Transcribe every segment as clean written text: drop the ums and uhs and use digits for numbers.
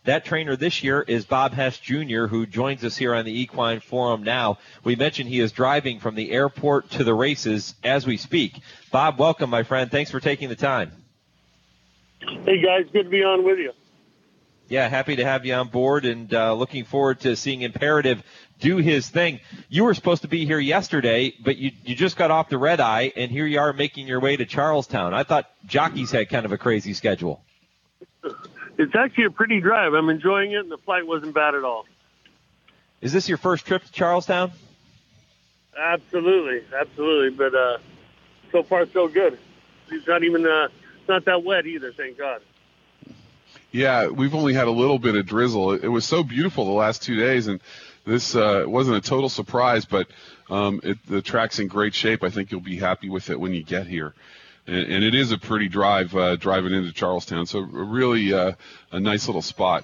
That trainer this year is Bob Hess Jr., who joins us here on the Equine Forum now. We mentioned he is driving from the airport to the races as we speak. Bob, welcome, my friend. Thanks for taking the time. Hey, guys. Good to be on with you. Yeah, happy to have you on board, and looking forward to seeing Imperative do his thing. You were supposed to be here yesterday, but you just got off the red eye, and here you are making your way to Charlestown. I thought jockeys had kind of a crazy schedule. It's actually a pretty drive. I'm enjoying it, and the flight wasn't bad at all. Is this your first trip to Charlestown? Absolutely. But so far, so good. It's not even it's not that wet either, thank God. Yeah, we've only had a little bit of drizzle. It was so beautiful the last 2 days, and this wasn't a total surprise, but the track's in great shape. I think you'll be happy with it when you get here. And it is a pretty drive driving into Charlestown, so really a nice little spot.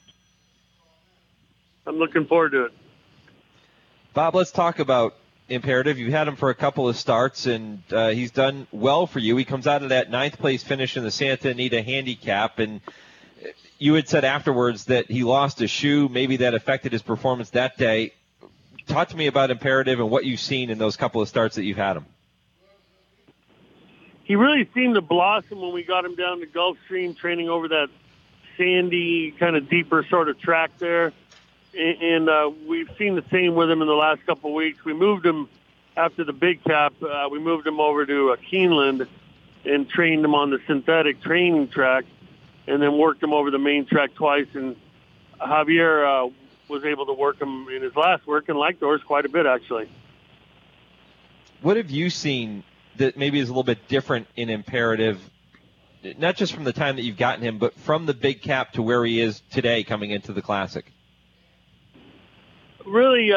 I'm looking forward to it. Bob, let's talk about Imperative. You've had him for a couple of starts, and he's done well for you. He comes out of that 9th place finish in the Santa Anita Handicap, and you had said afterwards that he lost a shoe. Maybe that affected his performance that day. Talk to me about Imperative and what you've seen in those couple of starts that you've had him. He really seemed to blossom when we got him down to Gulfstream, training over that sandy, kind of deeper sort of track there. And we've seen the same with him in the last couple of weeks. We moved him after the big cap. We moved him over to Keeneland and trained him on the synthetic training track, and then worked him over the main track twice. And Javier was able to work him in his last work and liked the horse quite a bit, actually. What have you seen that maybe is a little bit different in Imperative, not just from the time that you've gotten him, but from the big cap to where he is today coming into the Classic? Really,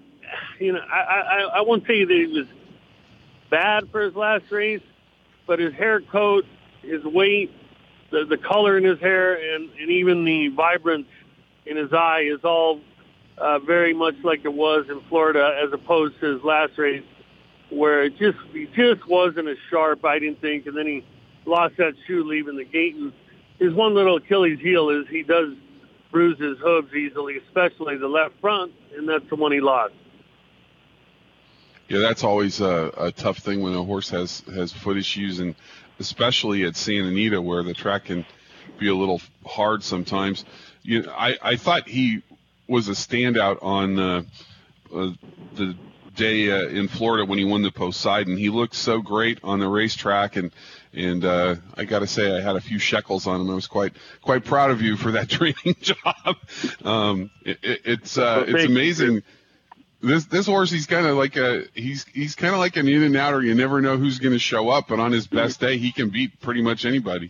I won't say that he was bad for his last race, but his hair coat, his weight, the color in his hair, and even the vibrance in his eye is all very much like it was in Florida, as opposed to his last race, where he just wasn't as sharp, I didn't think, and then he lost that shoe leaving the gate. And his one little Achilles heel is he does bruise his hooves easily, especially the left front, and that's the one he lost. Yeah, that's always a tough thing when a horse has foot issues, and especially at Santa Anita where the track can be a little hard sometimes. I thought he was a standout on the day in Florida when he won the Poseidon. He looked so great on the racetrack, and I got to say I had a few shekels on him. I was quite proud of you for that training job. It's amazing. This horse, he's kind of like he's kind of like an in and outer. You never know who's going to show up, but on his best day, he can beat pretty much anybody.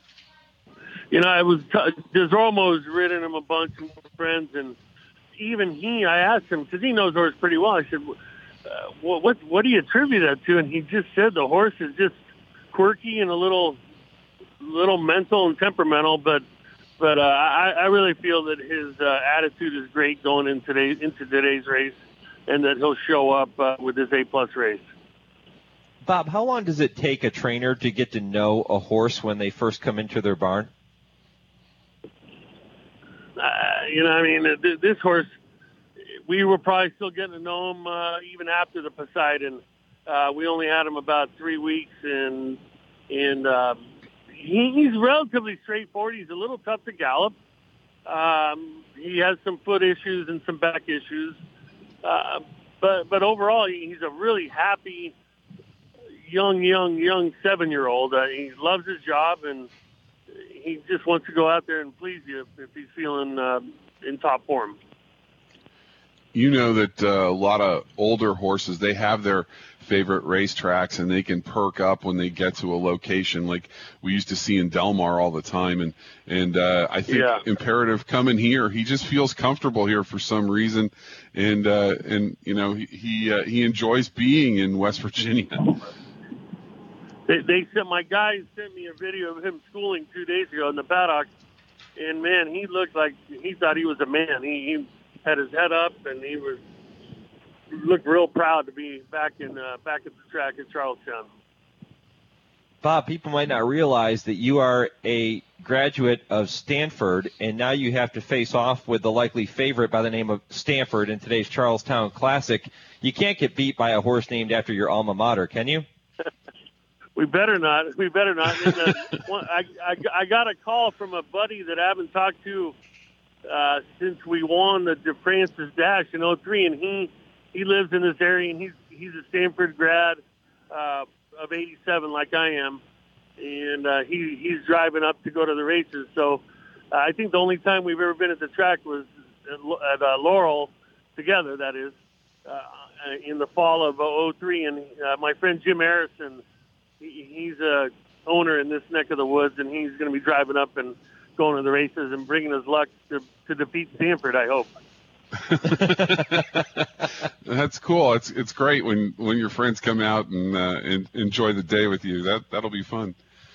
Desromo's ridden him a bunch of friends, and even I asked him, because he knows the horse pretty well, I said, what do you attribute that to? And he just said the horse is just quirky and a little mental and temperamental, but I really feel that his attitude is great going into today's race, and that he'll show up with his A-plus race. Bob, how long does it take a trainer to get to know a horse when they first come into their barn? This horse, we were probably still getting to know him even after the Poseidon. We only had him about 3 weeks, and he's relatively straightforward. He's a little tough to gallop. He has some foot issues and some back issues. But overall, he's a really happy, young 7-year-old. He loves his job, and he just wants to go out there and please you if he's feeling in top form. You know that a lot of older horses, they have their favorite racetracks, and they can perk up when they get to a location like we used to see in Del Mar all the time. And I think Imperative coming here, he just feels comfortable here for some reason, and he enjoys being in West Virginia. My guys sent me a video of him schooling 2 days ago in the paddock, and man, he looked like he thought he was a man. He had his head up, and he looked real proud to be back at the track in Charlestown. Bob, people might not realize that you are a graduate of Stanford, and now you have to face off with the likely favorite by the name of Stanford in today's Charlestown Classic. You can't get beat by a horse named after your alma mater, can you? We better not. We better not. And, I got a call from a buddy that I haven't talked to since we won the De Francis Dash in '03, and he lives in this area, and he's a Stanford grad of '87, like I am, and he's driving up to go to the races. So I think the only time we've ever been at the track was at Laurel together. That is in the fall of '03, and my friend Jim Harrison. He's a owner in this neck of the woods, and he's going to be driving up and going to the races and bringing his luck to defeat Stanford, I hope. That's cool. It's great when your friends come out and enjoy the day with you. That'll be fun.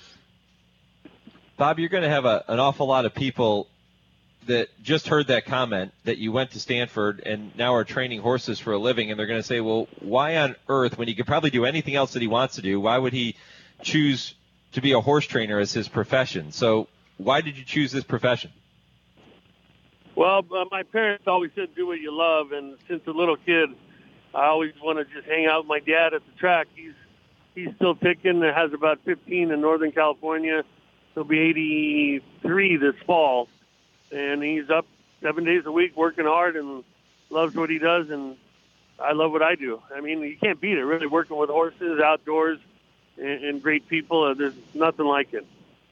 Bob, you're going to have an awful lot of people that just heard that comment that you went to Stanford and now are training horses for a living, and they're going to say, well, why on earth, when he could probably do anything else that he wants to do, why would he choose to be a horse trainer as his profession? So why did you choose this profession? Well, my parents always said do what you love, and since a little kid, I always want to just hang out with my dad at the track. He's still ticking. Has about 15 in Northern California. He'll be 83 this fall. And he's up 7 days a week working hard and loves what he does, and I love what I do. I mean, you can't beat it, really, working with horses, outdoors, and great people. There's nothing like it.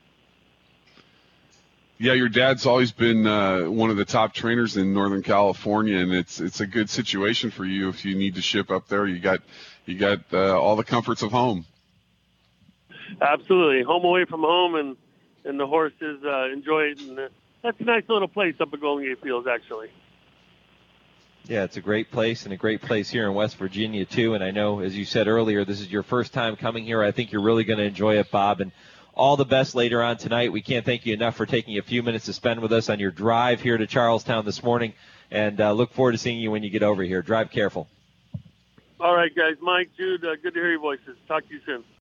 Yeah, your dad's always been one of the top trainers in Northern California, and it's a good situation for you if you need to ship up there. You got all the comforts of home. Absolutely, home away from home, and the horses enjoy it. And that's a nice little place up at Golden Gate Fields, actually. Yeah, it's a great place, and a great place here in West Virginia, too. And I know, as you said earlier, this is your first time coming here. I think you're really going to enjoy it, Bob. And all the best later on tonight. We can't thank you enough for taking a few minutes to spend with us on your drive here to Charlestown this morning. And look forward to seeing you when you get over here. Drive careful. All right, guys. Mike, Jude, good to hear your voices. Talk to you soon.